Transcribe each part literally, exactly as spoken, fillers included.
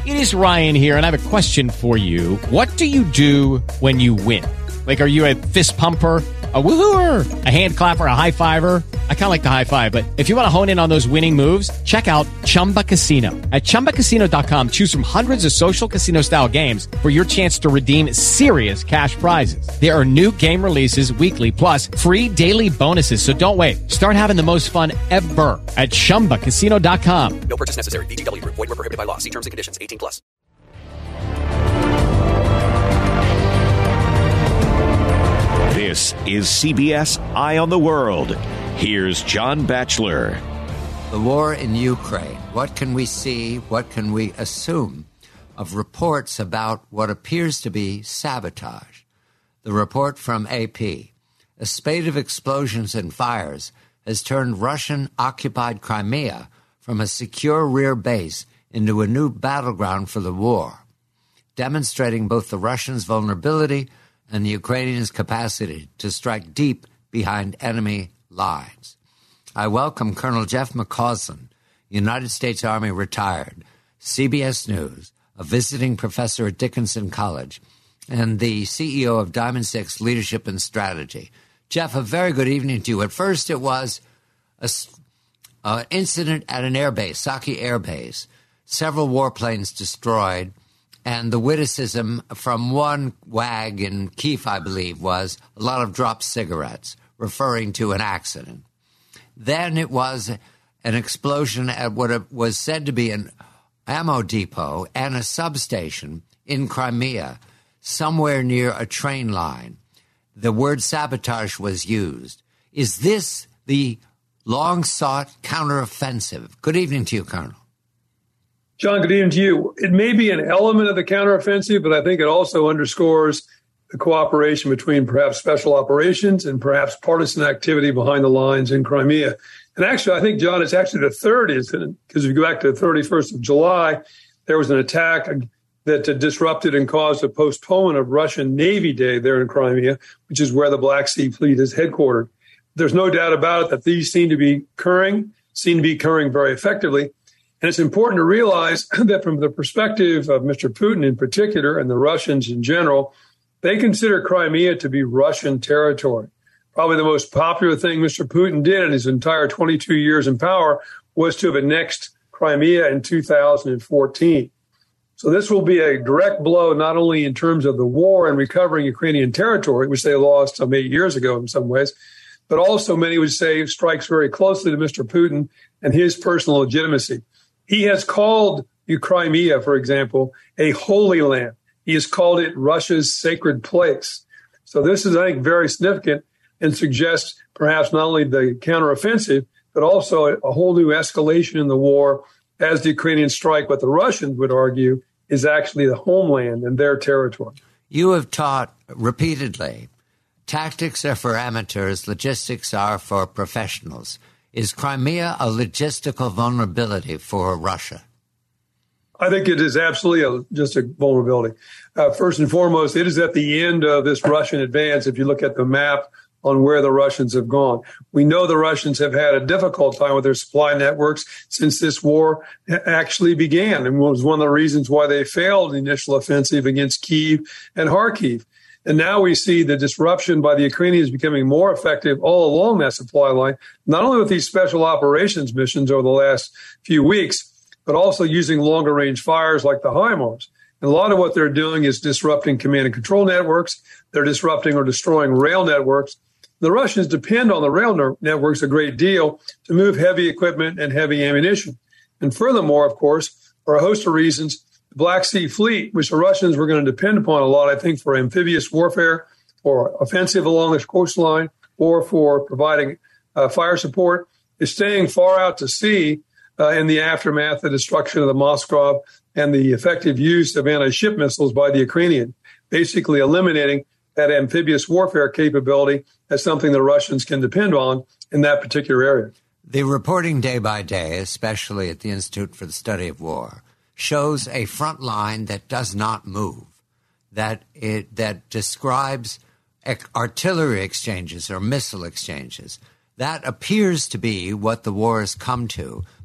It is Ryan here, and I have a question for you. What do you do when you win? Like, are you a fist pumper, a woo-hooer, a hand clapper, a high fiver? I kind of like the high five, but if you want to hone in on those winning moves, check out Chumba Casino. At chumba casino dot com, choose from hundreds of social casino-style games for your chance to redeem serious cash prizes. There are new game releases weekly, plus free daily bonuses. So don't wait. Start having the most fun ever at chumba casino dot com. No purchase necessary. V G W Group. Void where prohibited by law. See terms and conditions. eighteen plus. This is C B S Eye on the World. Here's John Batchelor. The war in Ukraine. What can we see? What can we assume of reports about what appears to be sabotage? The report from A P. A spate of explosions and fires has turned Russian-occupied Crimea from a secure rear base into a new battleground for the war, demonstrating both the Russians' vulnerability and the Ukrainians' capacity to strike deep behind enemy lines. I welcome Colonel Jeff McCausland, United States Army retired, C B S News, a visiting professor at Dickinson College, and the C E O of Diamond Six Leadership and Strategy. Jeff, a very good evening to you. At first, it was an uh, incident at an airbase, Saki Air Base, several warplanes destroyed, and the witticism from one wag in Kiev, I believe, was a lot of dropped cigarettes, referring to an accident. Then it was an explosion at what was said to be an ammo depot and a substation in Crimea, somewhere near a train line. The word sabotage was used. Is this the long-sought counteroffensive? Good evening to you, Colonel. John, good evening to you. It may be an element of the counteroffensive, but I think it also underscores the cooperation between perhaps special operations and perhaps partisan activity behind the lines in Crimea. And actually, I think, John, it's actually the third incident, because if you go back to the thirty-first of July, there was an attack that disrupted and caused a postponement of Russian Navy Day there in Crimea, which is where the Black Sea Fleet is headquartered. There's no doubt about it that these seem to be occurring, seem to be occurring very effectively. And it's important to realize that from the perspective of Mister Putin in particular and the Russians in general, they consider Crimea to be Russian territory. Probably the most popular thing Mister Putin did in his entire twenty-two years in power was to have annexed Crimea in two thousand fourteen. So this will be a direct blow, not only in terms of the war and recovering Ukrainian territory, which they lost some eight years ago in some ways, but also many would say strikes very closely to Mister Putin and his personal legitimacy. He has called Crimea, for example, a holy land. He has called it Russia's sacred place. So this is, I think, very significant and suggests perhaps not only the counteroffensive, but also a, a whole new escalation in the war as the Ukrainians strike what the Russians would argue is actually the homeland and their territory. You have taught repeatedly, tactics are for amateurs, logistics are for professionals. Is Crimea a logistical vulnerability for Russia? I think it is absolutely a, just a vulnerability. Uh, first and foremost, it is at the end of this Russian advance. If you look at the map on where the Russians have gone, we know the Russians have had a difficult time with their supply networks since this war actually began, and was one of the reasons why they failed the initial offensive against Kyiv and Kharkiv. And now we see the disruption by the Ukrainians becoming more effective all along that supply line, not only with these special operations missions over the last few weeks, but also using longer range fires like the HIMARS. And a lot of what they're doing is disrupting command and control networks. They're disrupting or destroying rail networks. The Russians depend on the rail ne- networks a great deal to move heavy equipment and heavy ammunition. And furthermore, of course, for a host of reasons, the Black Sea Fleet, which the Russians were going to depend upon a lot, I think, for amphibious warfare, or offensive along the coastline, or for providing uh, fire support, is staying far out to sea uh, in the aftermath of the destruction of the Moskov and the effective use of anti-ship missiles by the Ukrainian, basically eliminating that amphibious warfare capability as something the Russians can depend on in that particular area. The reporting day by day, especially at the Institute for the Study of War, shows a front line that does not move, that it that describes artillery exchanges or missile exchanges. That appears to be what the war has come to.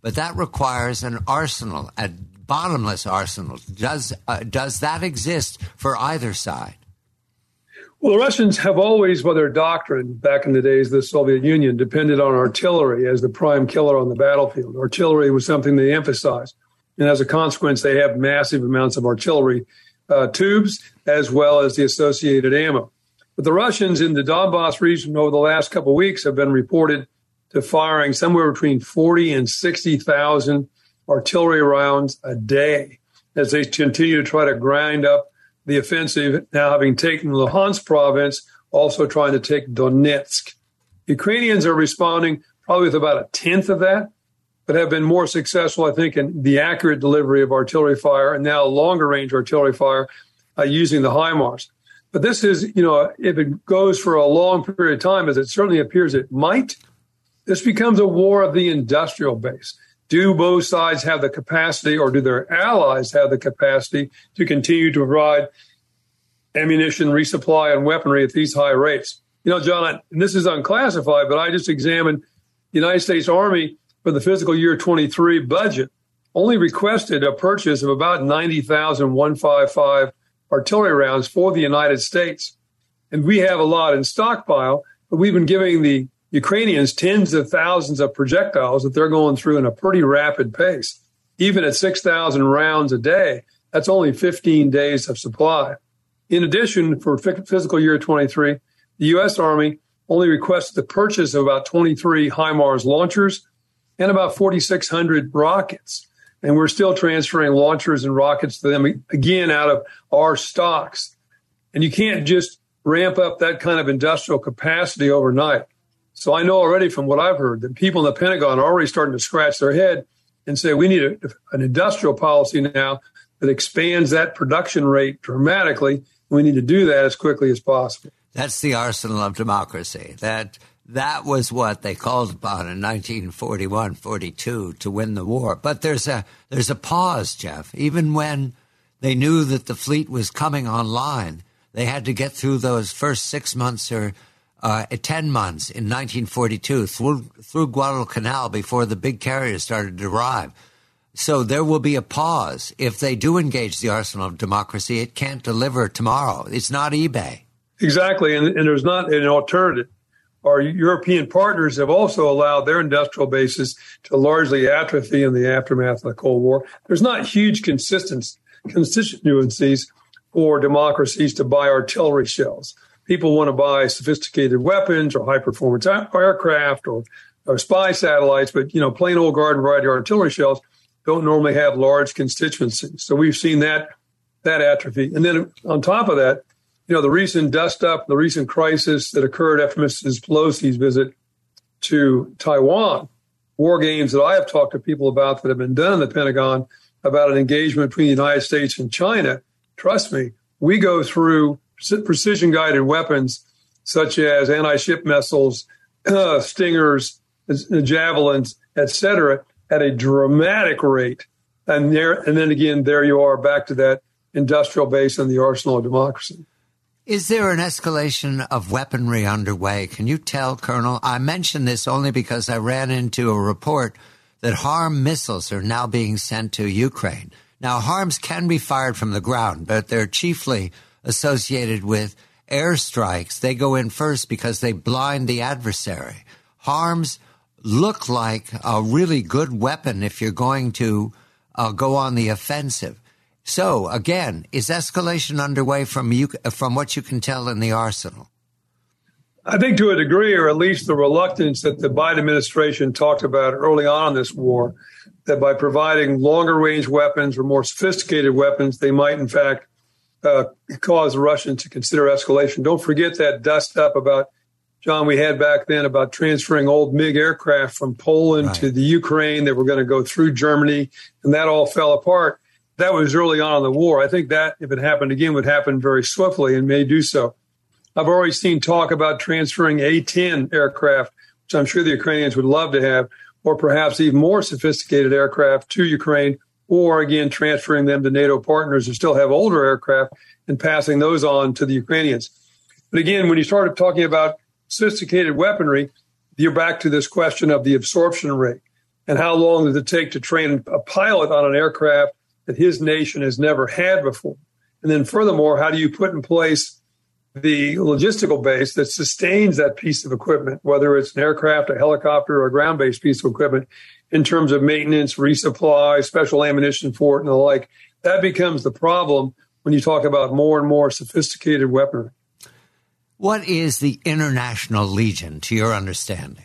but that requires an arsenal, a bottomless arsenal. Does uh, does that exist for either side? Well, the Russians have always, by their doctrine, back in the days of the Soviet Union, depended on artillery as the prime killer on the battlefield. Artillery was something they emphasized. And as a consequence, they have massive amounts of artillery uh, tubes as well as the associated ammo. But the Russians in the Donbass region over the last couple of weeks have been reported to firing somewhere between forty and sixty thousand artillery rounds a day as they continue to try to grind up the offensive, now having taken Luhansk province, also trying to take Donetsk. Ukrainians are responding probably with about a tenth of that, but have been more successful, I think, in the accurate delivery of artillery fire and now longer range artillery fire uh, using the HIMARS. But this is, you know, if it goes for a long period of time, as it certainly appears it might, this becomes a war of the industrial base. Do both sides have the capacity, or do their allies have the capacity to continue to provide ammunition, resupply, and weaponry at these high rates? You know, John, and this is unclassified, but I just examined the United States Army for the fiscal year twenty-three budget, only requested a purchase of about ninety thousand one fifty-five artillery rounds for the United States. And we have a lot in stockpile, but we've been giving the Ukrainians tens of thousands of projectiles that they're going through in a pretty rapid pace. Even at six thousand rounds a day, that's only fifteen days of supply. In addition, for fiscal year twenty-three, the U S Army only requested the purchase of about twenty-three HIMARS launchers and about forty-six hundred rockets. And we're still transferring launchers and rockets to them, again, out of our stocks. And you can't just ramp up that kind of industrial capacity overnight. So I know already from what I've heard that people in the Pentagon are already starting to scratch their head and say we need a, an industrial policy now that expands that production rate dramatically. We need to do that as quickly as possible. That's the arsenal of democracy. That that was what they called upon in nineteen forty-one, forty-two to win the war. But there's a there's a pause, Jeff. Even when they knew that the fleet was coming online, they had to get through those first six months or uh, ten months in nineteen forty-two through through Guadalcanal before the big carriers started to arrive. So there will be a pause. If they do engage the arsenal of democracy, it can't deliver tomorrow. It's not eBay. Exactly, and, and there's not an alternative. Our European partners have also allowed their industrial bases to largely atrophy in the aftermath of the Cold War. There's not huge consistencies for democracies to buy artillery shells. People want to buy sophisticated weapons or high-performance aircraft or, or spy satellites, but, you know, plain old garden variety artillery shells don't normally have large constituencies. So we've seen that that atrophy. And then on top of that, you know, the recent dust-up, the recent crisis that occurred after Missus Pelosi's visit to Taiwan, war games that I have talked to people about that have been done in the Pentagon about an engagement between the United States and China. Trust me, we go through precision-guided weapons such as anti-ship missiles, uh, stingers, javelins, et cetera, at a dramatic rate. And there, and then again, there you are back to that industrial base and the arsenal of democracy. Is there an escalation of weaponry underway? Can you tell, Colonel? I mention this only because I ran into a report that HARM missiles are now being sent to Ukraine. Now, HARMs can be fired from the ground, but they're chiefly associated with airstrikes. They go in first because they blind the adversary. HARMs look like a really good weapon if you're going to uh, go on the offensive. So, again, is escalation underway from you, from what you can tell in the arsenal? I think to a degree, or at least the reluctance that the Biden administration talked about early on in this war, that by providing longer range weapons or more sophisticated weapons, they might, in fact, uh, cause the Russians to consider escalation. Don't forget that dust up about, John, we had back then about transferring old MiG aircraft from Poland right. to the Ukraine that were going to go through Germany, and that all fell apart. That was early on in the war. I think that, if it happened again, would happen very swiftly and may do so. I've already seen talk about transferring A ten aircraft, which I'm sure the Ukrainians would love to have, or perhaps even more sophisticated aircraft to Ukraine, or again, transferring them to NATO partners who still have older aircraft and passing those on to the Ukrainians. But again, when you started talking about sophisticated weaponry, you're back to this question of the absorption rate. And how long does it take to train a pilot on an aircraft that his nation has never had before? And then furthermore, how do you put in place the logistical base that sustains that piece of equipment, whether it's an aircraft, a helicopter, or a ground-based piece of equipment, in terms of maintenance, resupply, special ammunition for it, and the like? That becomes the problem when you talk about more and more sophisticated weaponry. What is the International Legion, to your understanding?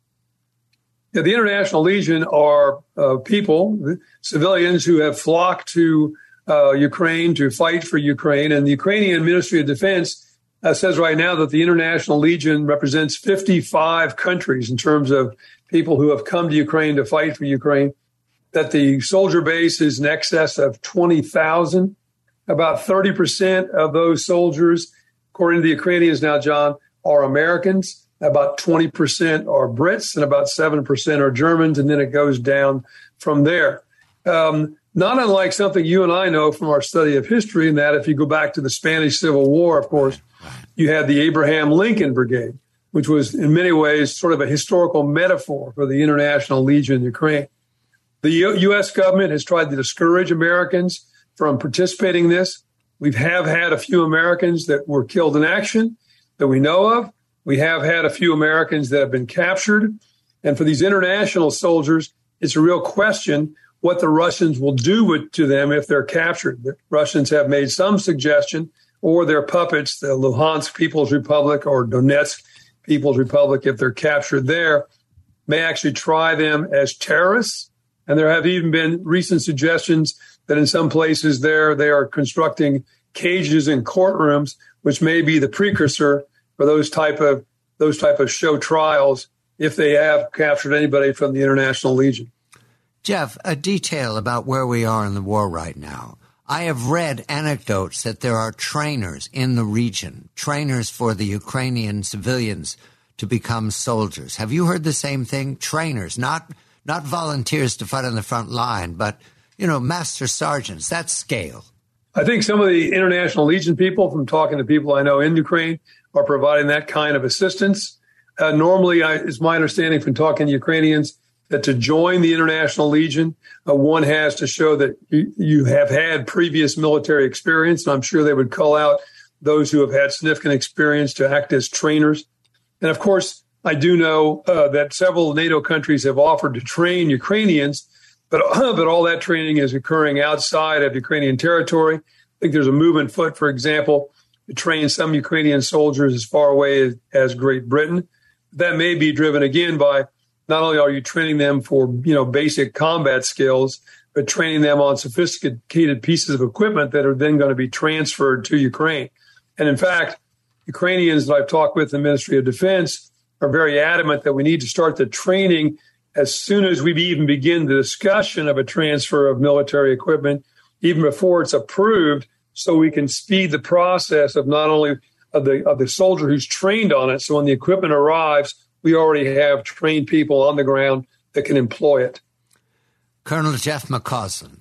Yeah, the International Legion are uh, people, civilians who have flocked to uh, Ukraine to fight for Ukraine. And the Ukrainian Ministry of Defense uh, says right now that the International Legion represents fifty-five countries in terms of people who have come to Ukraine to fight for Ukraine, that the soldier base is in excess of twenty thousand. About thirty percent of those soldiers, according to the Ukrainians now, John, are Americans. About twenty percent are Brits and about seven percent are Germans. And then it goes down from there. Um, not unlike something you and I know from our study of history, in that if you go back to the Spanish Civil War, of course, you had the Abraham Lincoln Brigade, which was in many ways sort of a historical metaphor for the International Legion in Ukraine. The U- U.S. government has tried to discourage Americans from participating in this. We have had a few Americans that were killed in action that we know of. We have had a few Americans that have been captured. And for these international soldiers, it's a real question what the Russians will do with, to them if they're captured. The Russians have made some suggestion, or their puppets, the Luhansk People's Republic or Donetsk People's Republic, if they're captured there, may actually try them as terrorists. And there have even been recent suggestions that in some places there, they are constructing cages in courtrooms, which may be the precursor for those type of those type of show trials if they have captured anybody from the International Legion. Jeff, a detail about where we are in the war right now. I have read anecdotes that there are trainers in the region, trainers for the Ukrainian civilians to become soldiers. Have you heard the same thing? Trainers, not not volunteers to fight on the front line, but, you know, master sergeants, that scale. I think some of the International Legion people, from talking to people I know in Ukraine, are providing that kind of assistance. Uh, normally, I, it's my understanding from talking to Ukrainians that to join the International Legion, uh, one has to show that you, you have had previous military experience. And I'm sure they would call out those who have had significant experience to act as trainers. And of course, I do know uh, that several NATO countries have offered to train Ukrainians, but, uh, but all that training is occurring outside of Ukrainian territory. I think there's a movement foot, for example, to train some Ukrainian soldiers as far away as, as Great Britain. That may be driven again by not only are you training them for, you know, basic combat skills, but training them on sophisticated pieces of equipment that are then going to be transferred to Ukraine. And in fact, Ukrainians that I've talked with in the Ministry of Defense are very adamant that we need to start the training as soon as we even begin the discussion of a transfer of military equipment, even before it's approved, so we can speed the process of not only of the of the soldier who's trained on it. So when the equipment arrives, we already have trained people on the ground that can employ it. Colonel Jeff McCausland,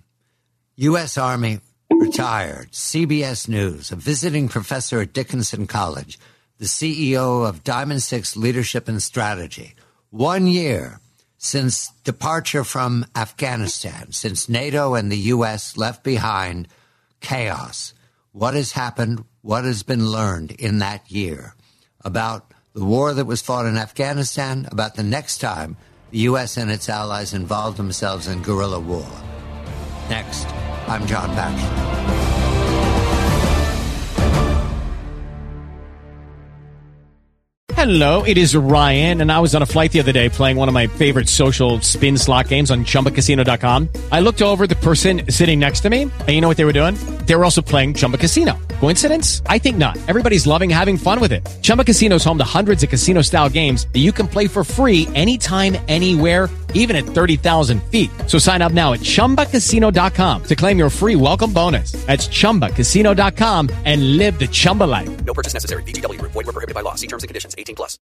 U S. Army, retired, C B S News, a visiting professor at Dickinson College, the C E O of Diamond Six Leadership and Strategy. One year since departure from Afghanistan, since NATO and the U S left behind chaos. What has happened? What has been learned in that year about the war that was fought in Afghanistan, about the next time the U S and its allies involved themselves in guerrilla war? Next, I'm John Batchelor. Hello, it is Ryan, and I was on a flight the other day playing one of my favorite social spin slot games on Chumba Casino dot com. I looked over at the person sitting next to me, and you know what they were doing? They were also playing Chumba Casino. Coincidence? I think not. Everybody's loving having fun with it. Chumba Casino is home to hundreds of casino-style games that you can play for free anytime, anywhere, even at thirty thousand feet. So sign up now at Chumba Casino dot com to claim your free welcome bonus. That's Chumba Casino dot com and live the Chumba life. No purchase necessary. V G W. Void where prohibited by law. See terms and conditions. eighteen plus.